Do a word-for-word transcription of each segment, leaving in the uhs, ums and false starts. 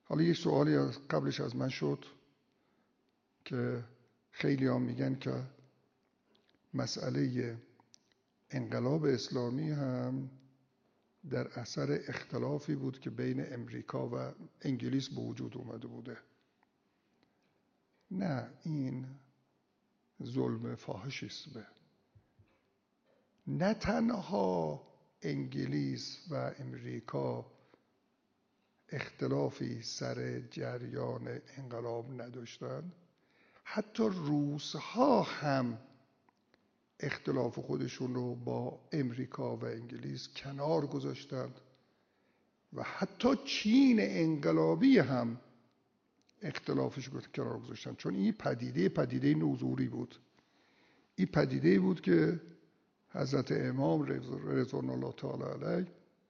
حالا یه سوالی از قبلش از من شد که خیلی هم میگن که مسئله انقلاب اسلامی هم در اثر اختلافی بود که بین امریکا و انگلیس به وجود اومده بوده. نه، این ظلم فاحشی است. به نه تنها انگلیس و امریکا اختلافی سر جریان انقلاب نداشتند، حتی روس‌ها هم اختلاف خودشون رو با امریکا و انگلیس کنار گذاشتند و حتی چین انقلابی هم اختلافش رو کنار گذاشتند، چون این پدیده پدیده نوظهوری بود. این پدیده بود که حضرت امام رضوان الله تعالی علیه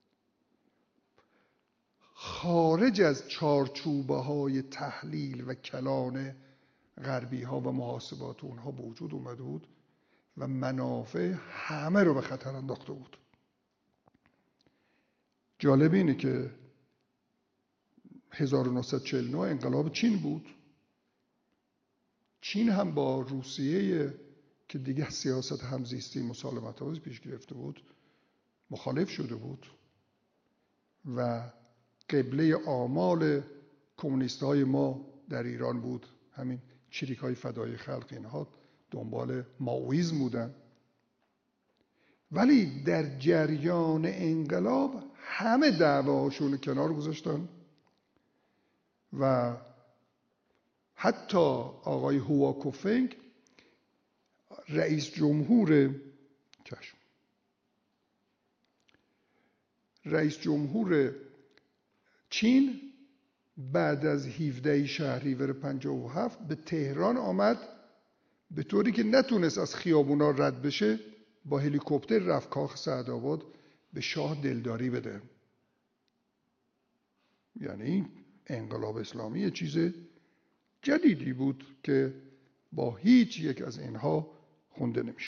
خارج از چارچوبه های تحلیل و کلان غربی ها و محاسبات اونها به وجود اومده بود و منافع همه رو به خطر انداخته بود. جالب اینه که هزار و نهصد و چهل و نه انقلاب چین بود. چین هم با روسیه که دیگه سیاست همزیستی مسالمت آمیز پیش گرفته بود مخالف شده بود و قبله آمال کمونیست‌های ما در ایران بود. همین چریک‌های فدای خلق اینها دنبال مائویسم بودن، ولی در جریان انقلاب همه دعواهاشون رو کنار گذاشتن و حتی آقای هوا کوفنگ رئیس جمهور چشم رئیس جمهور چین بعد از هفدهم شهریور پنجاه و هفت به تهران آمد، به طوری که نتونست از خیابونا رد بشه با هلیکوپتر رفت کاخ سعدآباد به شاه دلداری بده. یعنی انقلاب اسلامی یه چیز جدیدی بود که با هیچ یک از اینها خونده نمیشه.